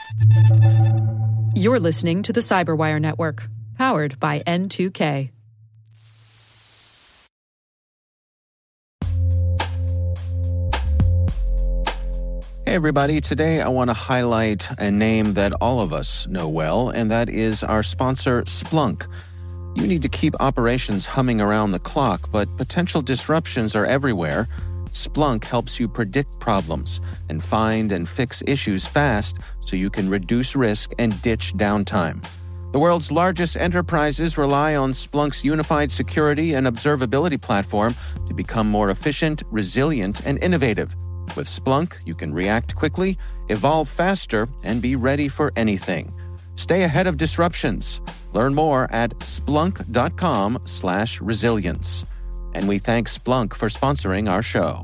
You're listening to the Cyberwire Network, powered by N2K. Hey everybody, today I want to highlight a name that all of us know well, and that is our sponsor, Splunk. You need to keep operations humming around the clock, but potential disruptions are everywhere. Splunk helps you predict problems and find and fix issues fast so you can reduce risk and ditch downtime. The world's largest enterprises rely on Splunk's unified security and observability platform to become more efficient, resilient, and innovative. With Splunk, you can react quickly, evolve faster, and be ready for anything. Stay ahead of disruptions. Learn more at splunk.com/resilience. And we thank Splunk for sponsoring our show.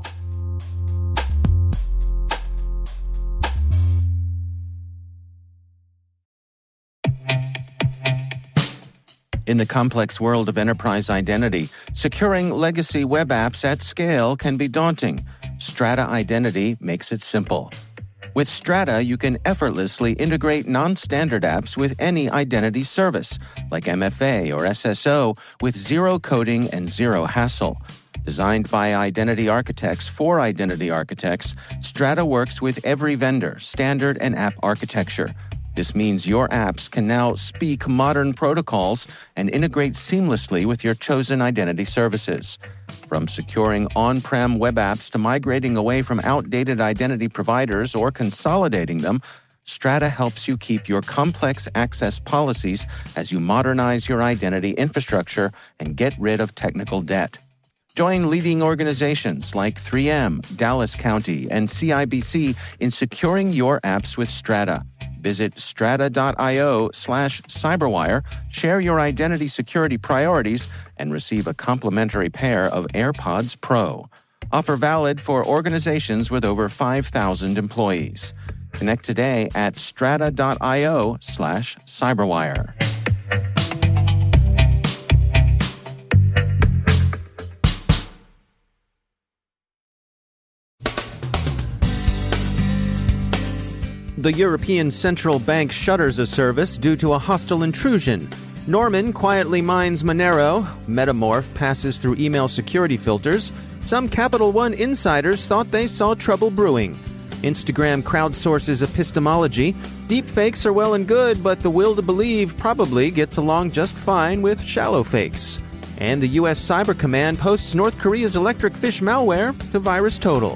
In the complex world of enterprise identity, securing legacy web apps at scale can be daunting. Strata Identity makes it simple. With Strata, you can effortlessly integrate non-standard apps with any identity service, like MFA or SSO, with zero coding and zero hassle. Designed by identity architects for identity architects, Strata works with every vendor, standard, and app architecture. This means your apps can now speak modern protocols and integrate seamlessly with your chosen identity services. From securing on-prem web apps to migrating away from outdated identity providers or consolidating them, Strata helps you keep your complex access policies as you modernize your identity infrastructure and get rid of technical debt. Join leading organizations like 3M, Dallas County, and CIBC in securing your apps with Strata. Visit strata.io/cyberwire, share your identity security priorities, and receive a complimentary pair of AirPods Pro. Offer valid for organizations with over 5,000 employees. Connect today at strata.io/cyberwire. The European Central Bank shutters a service due to a hostile intrusion. Norman quietly mines Monero. Metamorph passes through email security filters. Some Capital One insiders thought they saw trouble brewing. Instagram crowdsources epistemology. Deepfakes are well and good, but the will to believe probably gets along just fine with shallow fakes. And the U.S. Cyber Command posts North Korea's electric fish malware to VirusTotal.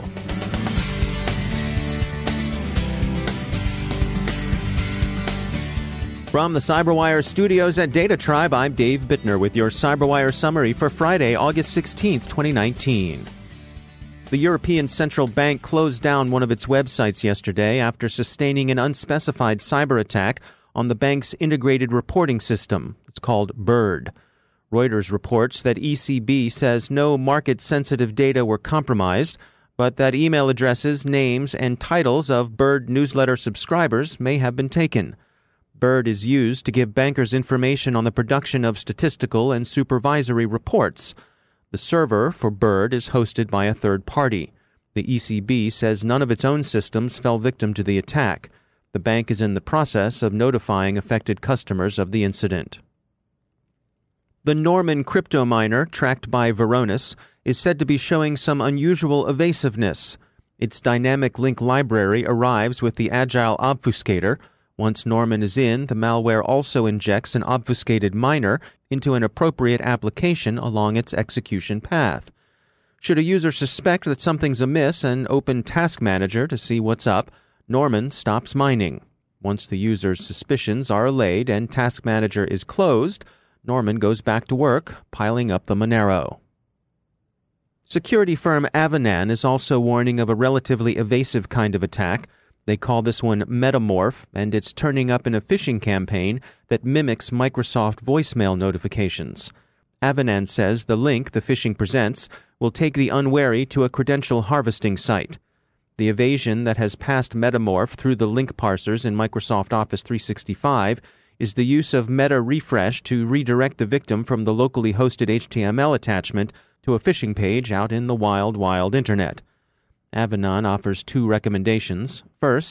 From the Cyberwire studios at Data Tribe, I'm Dave Bittner with your Cyberwire summary for Friday, August 16, 2019. The European Central Bank closed down one of its websites yesterday after sustaining an unspecified cyber attack on the bank's integrated reporting system. It's called BIRD. Reuters reports that ECB says no market-sensitive data were compromised, but that email addresses, names, and titles of BIRD newsletter subscribers may have been taken. BIRD is used to give bankers information on the production of statistical and supervisory reports. The server for BIRD is hosted by a third party. The ECB says none of its own systems fell victim to the attack. The bank is in the process of notifying affected customers of the incident. The Norman crypto miner, tracked by Varonis, is said to be showing some unusual evasiveness. Its dynamic link library arrives with the agile obfuscator. Once Norman is in, the malware also injects an obfuscated miner into an appropriate application along its execution path. Should a user suspect that something's amiss and open Task Manager to see what's up, Norman stops mining. Once the user's suspicions are allayed and Task Manager is closed, Norman goes back to work, piling up the Monero. Security firm Avanan is also warning of a relatively evasive kind of attack. They call this one Metamorph, and it's turning up in a phishing campaign that mimics Microsoft voicemail notifications. Avanan says the link the phishing presents will take the unwary to a credential harvesting site. The evasion that has passed Metamorph through the link parsers in Microsoft Office 365 is the use of meta refresh to redirect the victim from the locally hosted HTML attachment to a phishing page out in the wild, wild internet. Avanan offers two recommendations. First,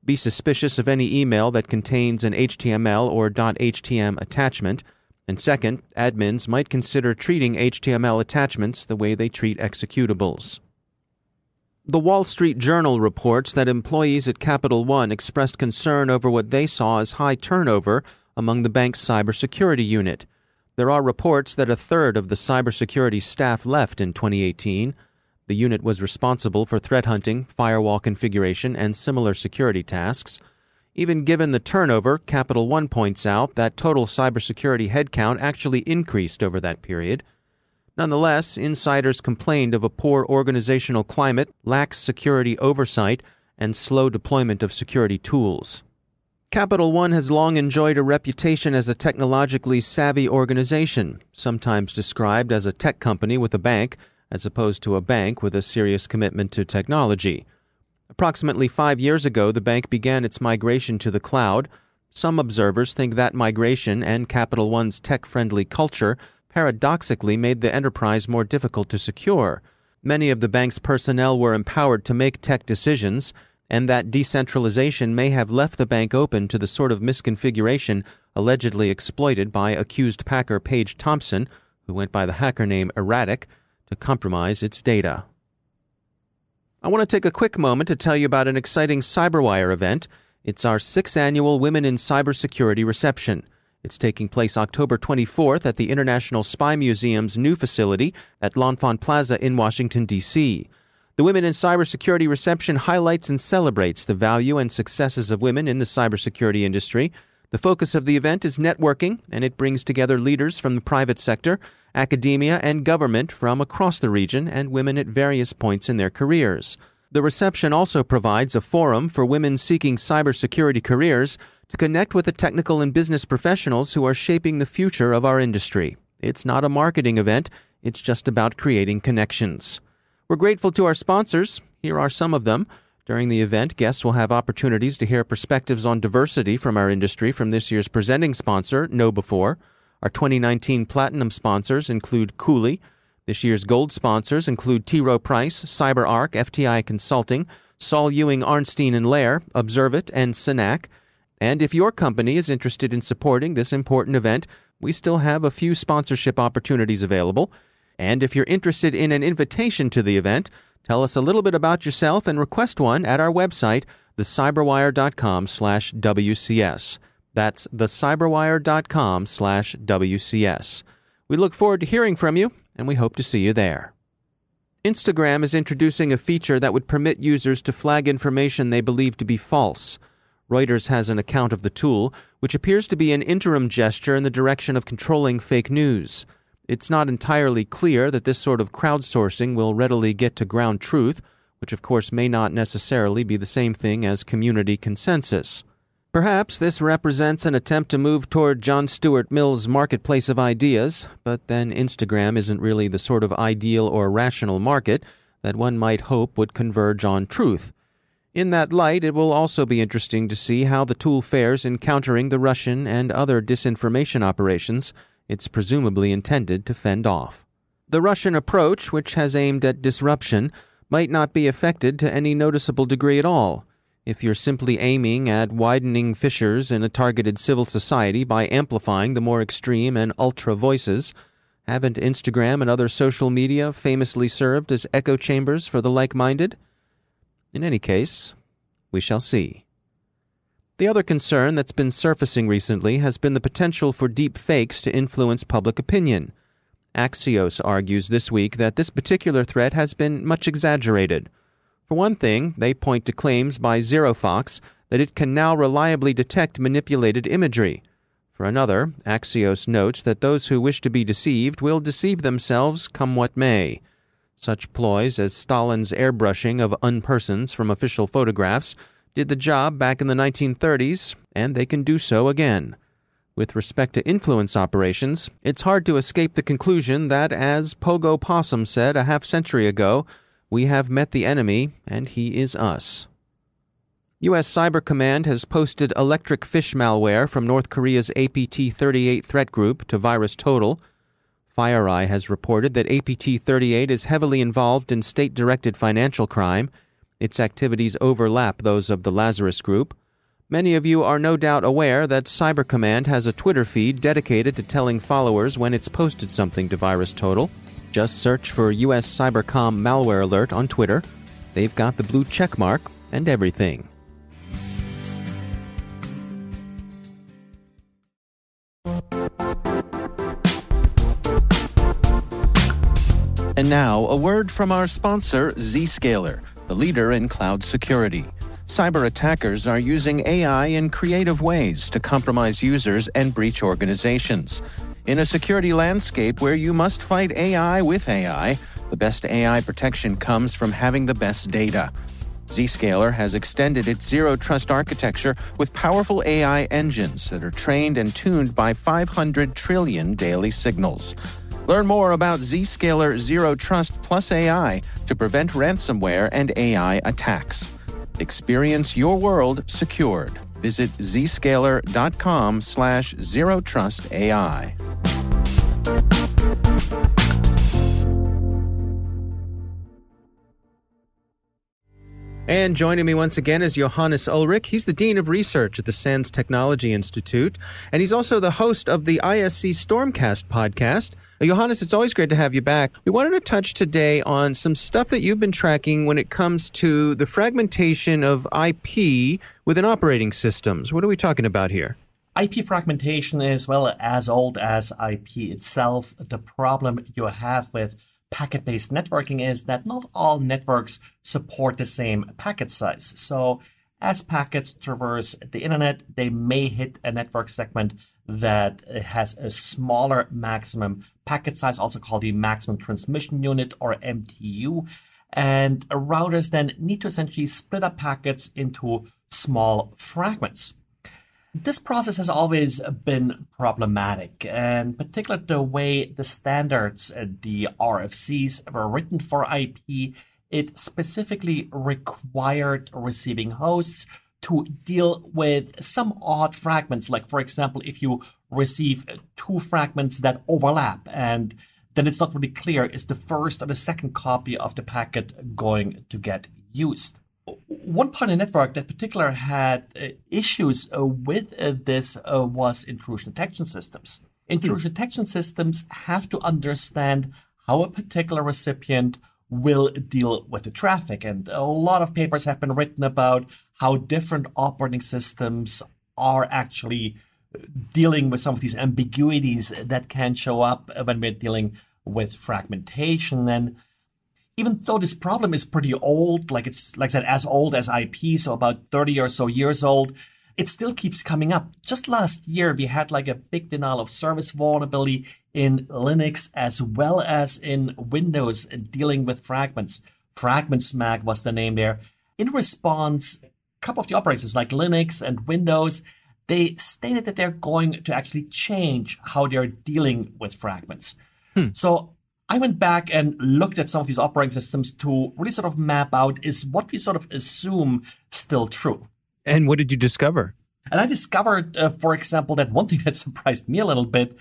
Be suspicious of any email that contains an HTML or .htm attachment. And second, admins might consider treating HTML attachments the way they treat executables. The Wall Street Journal reports that employees at Capital One expressed concern over what they saw as high turnover among the bank's cybersecurity unit. There are reports that a third of the cybersecurity staff left in 2018. The unit was responsible for threat hunting, firewall configuration, and similar security tasks. Even given the turnover, Capital One points out that total cybersecurity headcount actually increased over that period. Nonetheless, insiders complained of a poor organizational climate, lax security oversight, and slow deployment of security tools. Capital One has long enjoyed a reputation as a technologically savvy organization, sometimes described as a tech company with a bank, as opposed to a bank with a serious commitment to technology. Approximately 5 years ago, the bank began its migration to the cloud. Some observers think that migration and Capital One's tech-friendly culture paradoxically made the enterprise more difficult to secure. Many of the bank's personnel were empowered to make tech decisions, and that decentralization may have left the bank open to the sort of misconfiguration allegedly exploited by accused hacker Paige Thompson, who went by the hacker name Erratic, to compromise its data. I want to take a quick moment to tell you about an exciting CyberWire event. It's our 6th annual Women in Cybersecurity reception. It's taking place October 24th at the International Spy Museum's new facility at L'Enfant Plaza in Washington, D.C. The Women in Cybersecurity reception highlights and celebrates the value and successes of women in the cybersecurity industry. The focus of the event is networking, and it brings together leaders from the private sector, academia, and government from across the region and women at various points in their careers. The reception also provides a forum for women seeking cybersecurity careers to connect with the technical and business professionals who are shaping the future of our industry. It's not a marketing event, it's just about creating connections. We're grateful to our sponsors. Here are some of them. During the event, guests will have opportunities to hear perspectives on diversity from our industry from this year's presenting sponsor, KnowBe4. Our 2019 Platinum sponsors include Cooley. This year's Gold sponsors include T. Rowe Price, CyberArk, FTI Consulting, Saul Ewing Arnstein and Lair, Observit, and Synac. And if your company is interested in supporting this important event, we still have a few sponsorship opportunities available. And if you're interested in an invitation to the event, tell us a little bit about yourself and request one at our website, thecyberwire.com/WCS. That's thecyberwire.com/WCS. We look forward to hearing from you, and we hope to see you there. Instagram is introducing a feature that would permit users to flag information they believe to be false. Reuters has an account of the tool, which appears to be an interim gesture in the direction of controlling fake news. It's not entirely clear that this sort of crowdsourcing will readily get to ground truth, which of course may not necessarily be the same thing as community consensus. Perhaps this represents an attempt to move toward John Stuart Mill's marketplace of ideas, but then Instagram isn't really the sort of ideal or rational market that one might hope would converge on truth. In that light, it will also be interesting to see how the tool fares in countering the Russian and other disinformation operations it's presumably intended to fend off. The Russian approach, which has aimed at disruption, might not be affected to any noticeable degree at all. If you're simply aiming at widening fissures in a targeted civil society by amplifying the more extreme and ultra voices, haven't Instagram and other social media famously served as echo chambers for the like-minded? In any case, we shall see. The other concern that's been surfacing recently has been the potential for deep fakes to influence public opinion. Axios argues this week that this particular threat has been much exaggerated. For one thing, they point to claims by ZeroFox that it can now reliably detect manipulated imagery. For another, Axios notes that those who wish to be deceived will deceive themselves come what may. Such ploys as Stalin's airbrushing of unpersons from official photographs did the job back in the 1930s, and they can do so again. With respect to influence operations, it's hard to escape the conclusion that, as Pogo Possum said a half-century ago, we have met the enemy, and he is us. U.S. Cyber Command has posted electric fish malware from North Korea's APT-38 threat group to VirusTotal. FireEye has reported that APT-38 is heavily involved in state-directed financial crime. Its activities overlap those of the Lazarus Group. Many of you are no doubt aware that Cyber Command has a Twitter feed dedicated to telling followers when it's posted something to VirusTotal. Just search for US Cybercom Malware Alert on Twitter. They've got the blue check mark and everything. And now, a word from our sponsor, Zscaler, the leader in cloud security. Cyber attackers are using AI in creative ways to compromise users and breach organizations. In a security landscape where you must fight AI with AI, the best AI protection comes from having the best data. Zscaler has extended its Zero Trust architecture with powerful AI engines that are trained and tuned by 500 trillion daily signals. Learn more about Zscaler Zero Trust Plus AI to prevent ransomware and AI attacks. Experience your world secured. Visit zscaler.com/zerotrustai. And joining me once again is Johannes Ulrich. He's the Dean of Research at the SANS Technology Institute, and he's also the host of the ISC Stormcast podcast. Johannes, it's always great to have you back. We wanted to touch today on some stuff that you've been tracking when it comes to the fragmentation of IP within operating systems. What are we talking about here? IP fragmentation is, well, as old as IP itself. The problem you have with packet-based networking is that not all networks support the same packet size. So as packets traverse the internet, they may hit a network segment that has a smaller maximum packet size, also called the maximum transmission unit, or MTU. And routers then need to essentially split up packets into small fragments. This process has always been problematic, and particularly the way the standards, the RFCs, were written for IP, it specifically required receiving hosts to deal with some odd fragments. Like, for example, if you receive two fragments that overlap, and then it's not really clear, is the first or the second copy of the packet going to get used? One part of the network that particular had issues with this was intrusion detection systems. Intrusion detection systems have to understand how a particular recipient will deal with the traffic. And a lot of papers have been written about how different operating systems are actually dealing with some of these ambiguities that can show up when we're dealing with fragmentation. And even though this problem is pretty old, like it's, like I said, as old as IP, so about 30 or so years old, it still keeps coming up. Just last year, we had like a big denial of service vulnerability in Linux as well as in Windows dealing with fragments. FragmentSmag was the name there. In response, a couple of the operating systems like Linux and Windows, they stated that they're going to actually change how they're dealing with fragments. So I went back and looked at some of these operating systems to really sort of map out, is what we sort of assume still true. And what did you discover? And I discovered, for example, that one thing that surprised me a little bit,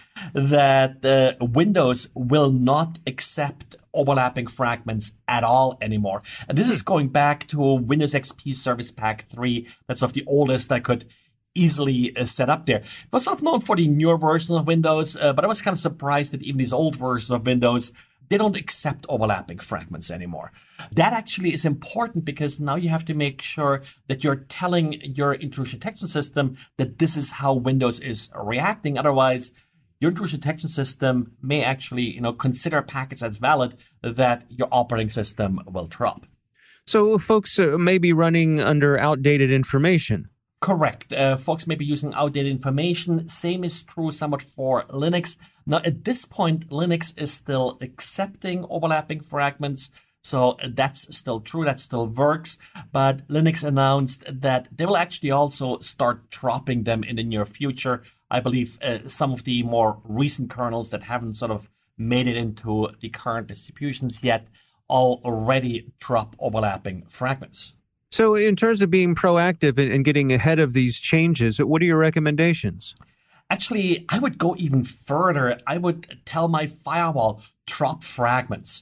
that Windows will not accept overlapping fragments at all anymore. And this is going back to Windows XP Service Pack 3. That's of the oldest I could easily set up there. It was sort of known for the newer versions of Windows, but I was kind of surprised that even these old versions of Windows, they don't accept overlapping fragments anymore. That actually is important because now you have to make sure that you're telling your intrusion detection system that this is how Windows is reacting. Otherwise, your intrusion detection system may actually, consider packets as valid that your operating system will drop. So folks may be running under outdated information. Correct. Folks may be using outdated information. Same is true somewhat for Linux. Now, at this point, Linux is still accepting overlapping fragments. So that's still true. That still works. But Linux announced that they will actually also start dropping them in the near future. I believe some of the more recent kernels that haven't sort of made it into the current distributions yet already drop overlapping fragments. So in terms of being proactive and getting ahead of these changes, what are your recommendations? Actually, I would go even further. I would tell my firewall, drop fragments.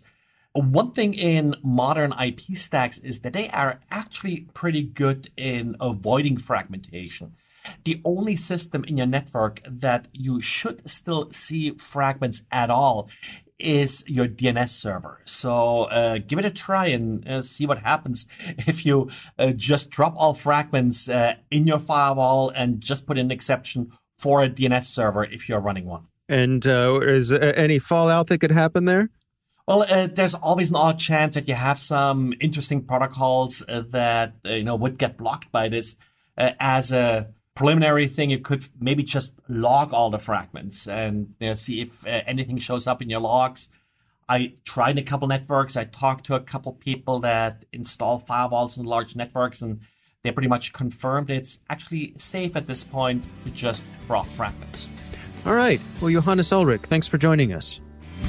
One thing in modern IP stacks is that they are actually pretty good in avoiding fragmentation. The only system in your network that you should still see fragments at all is your DNS server. So give it a try and see what happens if you just drop all fragments in your firewall and just put in an exception for a DNS server if you're running one. And is any fallout that could happen there? Well, there's always an odd chance that you have some interesting protocols that would get blocked by this. As a preliminary thing, you could maybe just log all the fragments and see if anything shows up in your logs. I tried a couple networks. I talked to a couple people that install firewalls in large networks, and they pretty much confirmed it's actually safe at this point to just block fragments. All right. Well, Johannes Ulrich, thanks for joining us.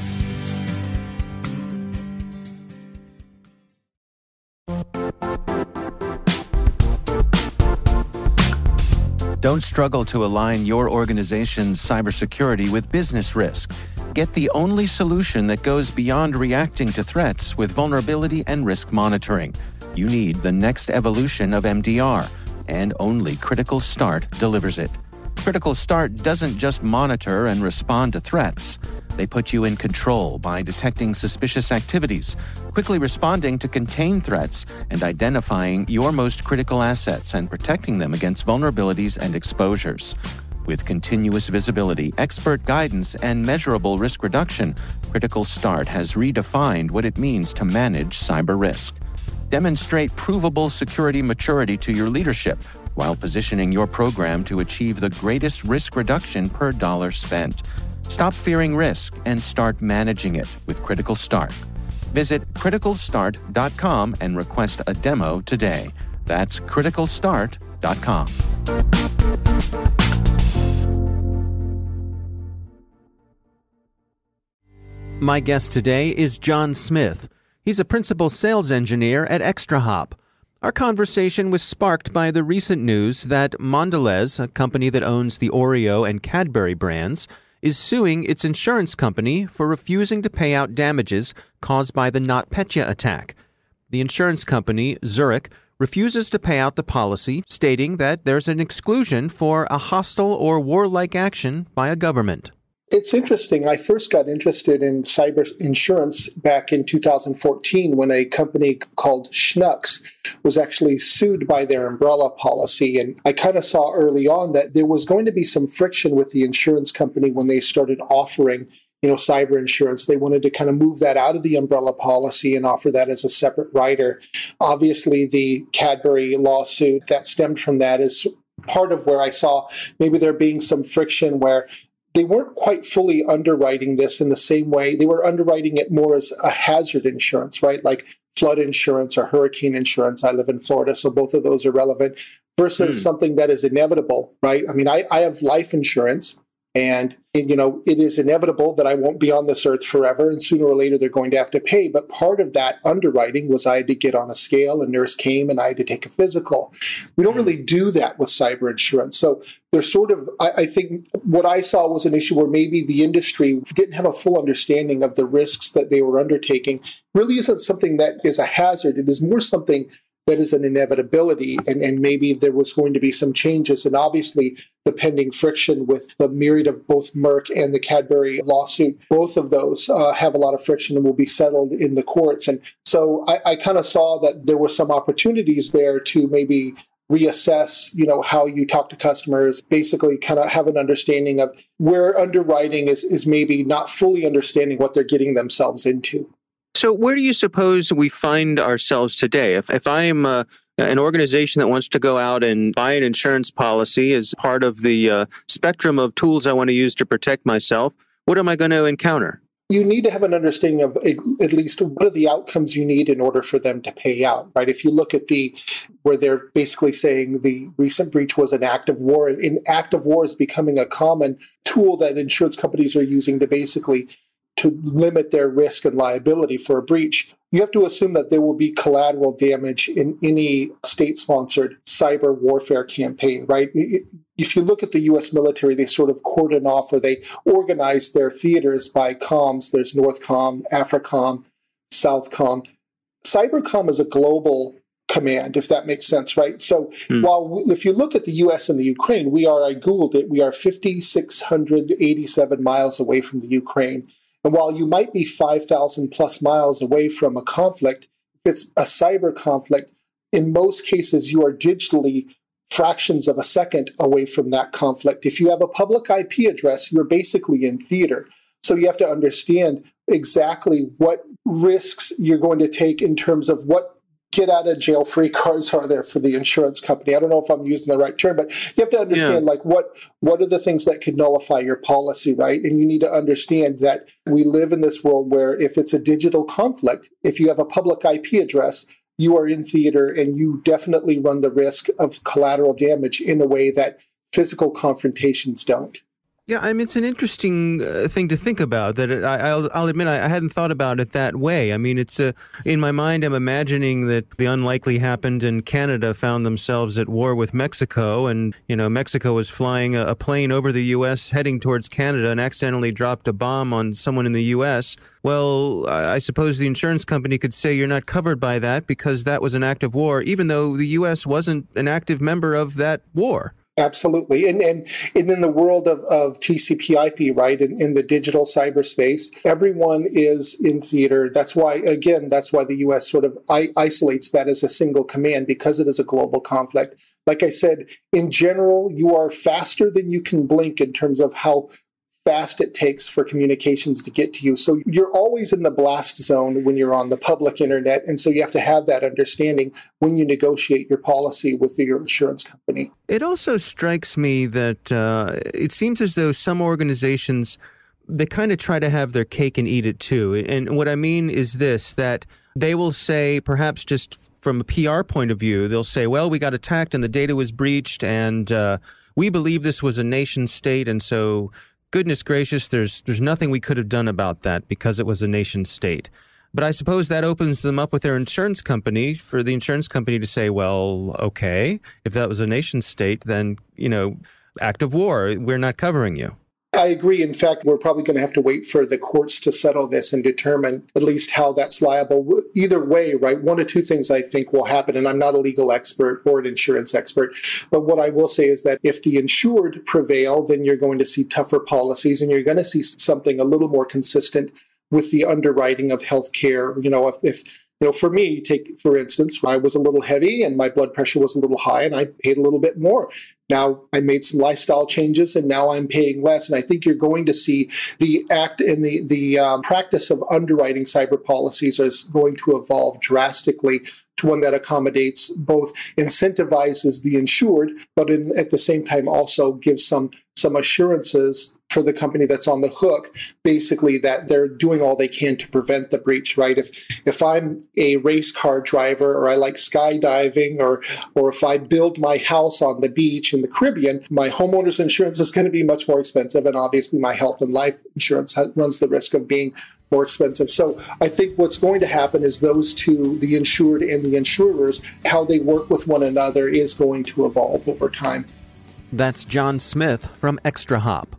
Don't struggle to align your organization's cybersecurity with business risk. Get the only solution that goes beyond reacting to threats with vulnerability and risk monitoring. You need the next evolution of MDR, and only Critical Start delivers it. Critical Start doesn't just monitor and respond to threats. They put you in control by detecting suspicious activities, quickly responding to contain threats, and identifying your most critical assets and protecting them against vulnerabilities and exposures. With continuous visibility, expert guidance, and measurable risk reduction, Critical Start has redefined what it means to manage cyber risk. Demonstrate provable security maturity to your leadership while positioning your program to achieve the greatest risk reduction per dollar spent. Stop fearing risk and start managing it with Critical Start. Visit criticalstart.com and request a demo today. That's criticalstart.com. My guest today is John Smith. He's a principal sales engineer at ExtraHop. Our conversation was sparked by the recent news that Mondelez, a company that owns the Oreo and Cadbury brands, is suing its insurance company for refusing to pay out damages caused by the NotPetya attack. The insurance company, Zurich, refuses to pay out the policy, stating that there's an exclusion for a hostile or warlike action by a government. It's interesting. I first got interested in cyber insurance back in 2014 when a company called Schnucks was actually sued by their umbrella policy. And I kind of saw early on that there was going to be some friction with the insurance company when they started offering, cyber insurance. They wanted to kind of move that out of the umbrella policy and offer that as a separate rider. Obviously, the Cadbury lawsuit that stemmed from that is part of where I saw maybe there being some friction where they weren't quite fully underwriting this in the same way. They were underwriting it more as a hazard insurance, right? Like flood insurance or hurricane insurance. I live in Florida, so both of those are relevant versus something that is inevitable, right? I mean, I have life insurance, and it is inevitable that I won't be on this earth forever, and sooner or later they're going to have to pay. But part of that underwriting was I had to get on a scale, a nurse came, and I had to take a physical. We don't really do that with cyber insurance. So there's sort of, I think what I saw was an issue where maybe the industry didn't have a full understanding of the risks that they were undertaking. Really isn't something that is a hazard. It is more something that is an inevitability, and maybe there was going to be some changes. And obviously, the pending friction with the myriad of both Merck and the Cadbury lawsuit, both of those have a lot of friction and will be settled in the courts. And so I kind of saw that there were some opportunities there to maybe reassess, how you talk to customers, basically kind of have an understanding of where underwriting is maybe not fully understanding what they're getting themselves into. So where do you suppose we find ourselves today? If I'm an organization that wants to go out and buy an insurance policy as part of the spectrum of tools I want to use to protect myself, what am I going to encounter? You need to have an understanding of at least what are the outcomes you need in order for them to pay out, right? If you look at where they're basically saying the recent breach was an act of war, and act of war is becoming a common tool that insurance companies are using to basically to limit their risk and liability for a breach. You have to assume that there will be collateral damage in any state-sponsored cyber warfare campaign, right? If you look at the U.S. military, they sort of cordon off or they organize their theaters by comms. There's NORTHCOM, AFRICOM, Southcom. Cybercom is a global command, if that makes sense, right? So if you look at the U.S. and the Ukraine, I Googled it, we are 5,687 miles away from the Ukraine. And while you might be 5,000 plus miles away from a conflict, if it's a cyber conflict, in most cases, you are digitally fractions of a second away from that conflict. If you have a public IP address, you're basically in theater. So you have to understand exactly what risks you're going to take in terms of what get-out-of-jail-free cards are there for the insurance company. I don't know if I'm using the right term, but you have to understand, what are the things that could nullify your policy, right? And you need to understand that we live in this world where if it's a digital conflict, if you have a public IP address, you are in theater and you definitely run the risk of collateral damage in a way that physical confrontations don't. Yeah, I mean, it's an interesting thing to think about. That I'll admit I hadn't thought about it that way. I mean, it's in my mind, I'm imagining that the unlikely happened and Canada found themselves at war with Mexico, and Mexico was flying a plane over the U.S. heading towards Canada and accidentally dropped a bomb on someone in the U.S. Well, I suppose the insurance company could say you're not covered by that because that was an act of war, even though the U.S. wasn't an active member of that war. Absolutely. And in the world of TCP/IP, right, in the digital cyberspace, everyone is in theater. That's why the U.S. sort of isolates that as a single command because it is a global conflict. Like I said, in general, you are faster than you can blink in terms of how fast it takes for communications to get to you. So you're always in the blast zone when you're on the public internet. And so you have to have that understanding when you negotiate your policy with your insurance company. It also strikes me that it seems as though some organizations, they kind of try to have their cake and eat it too. And what I mean is this, that they will say, perhaps just from a PR point of view, they'll say, well, we got attacked and the data was breached and we believe this was a nation state. And so goodness gracious, there's nothing we could have done about that because it was a nation state. But I suppose that opens them up with their insurance company for the insurance company to say, well, okay, if that was a nation state, then, act of war, we're not covering you. I agree. In fact, we're probably going to have to wait for the courts to settle this and determine at least how that's liable. Either way, right, one of two things I think will happen, and I'm not a legal expert or an insurance expert, but what I will say is that if the insured prevail, then you're going to see tougher policies and you're going to see something a little more consistent with the underwriting of healthcare. For me, for instance, I was a little heavy and my blood pressure was a little high and I paid a little bit more. Now I made some lifestyle changes and now I'm paying less. And I think you're going to see the act and the practice of underwriting cyber policies is going to evolve drastically to one that accommodates, both incentivizes the insured, but at the same time also gives some assurances for the company that's on the hook, basically that they're doing all they can to prevent the breach, right? If I'm a race car driver or I like skydiving or if I build my house on the beach in the Caribbean, my homeowner's insurance is going to be much more expensive. And obviously my health and life insurance runs the risk of being more expensive. So I think what's going to happen is those two, the insured and the insurers, how they work with one another is going to evolve over time. That's John Smith from Extra Hop.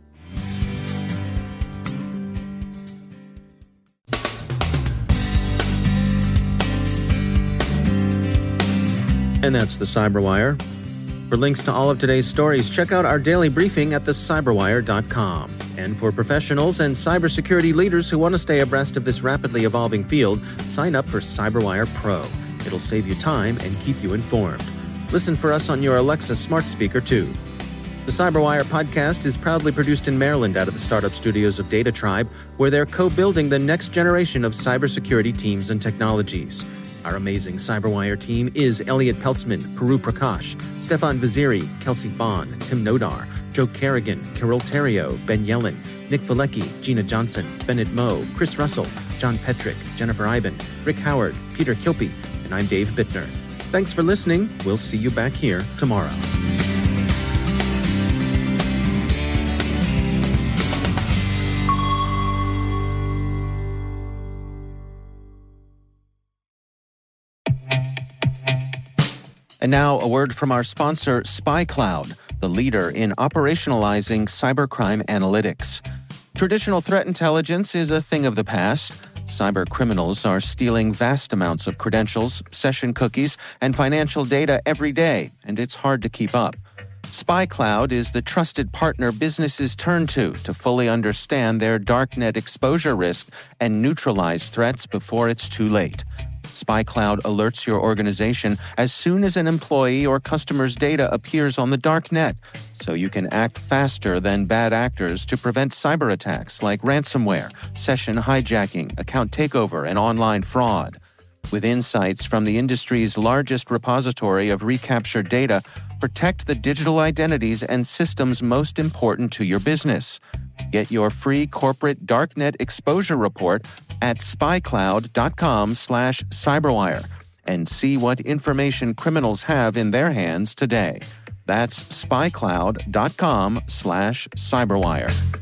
And that's the Cyberwire. For links to all of today's stories, check out our daily briefing at thecyberwire.com. And for professionals and cybersecurity leaders who want to stay abreast of this rapidly evolving field, sign up for CyberWire Pro. It'll save you time and keep you informed. Listen for us on your Alexa smart speaker, too. The Cyberwire podcast is proudly produced in Maryland out of the startup studios of Data Tribe, where they're co-building the next generation of cybersecurity teams and technologies. Our amazing Cyberwire team is Elliot Peltzman, Puru Prakash, Stefan Vaziri, Kelsey Bond, Tim Nodar, Joe Kerrigan, Carol Terrio, Ben Yellen, Nick Valecki, Gina Johnson, Bennett Moe, Chris Russell, John Petrick, Jennifer Iben, Rick Howard, Peter Kilpie, and I'm Dave Bittner. Thanks for listening. We'll see you back here tomorrow. And now a word from our sponsor, SpyCloud, the leader in operationalizing cybercrime analytics. Traditional threat intelligence is a thing of the past. Cyber criminals are stealing vast amounts of credentials, session cookies, and financial data every day, and it's hard to keep up. SpyCloud is the trusted partner businesses turn to fully understand their darknet exposure risk and neutralize threats before it's too late. SpyCloud alerts your organization as soon as an employee or customer's data appears on the darknet, so you can act faster than bad actors to prevent cyber attacks like ransomware, session hijacking, account takeover, and online fraud. With insights from the industry's largest repository of recaptured data, protect the digital identities and systems most important to your business. Get your free corporate darknet exposure report at spycloud.com/cyberwire and see what information criminals have in their hands today. That's spycloud.com/cyberwire.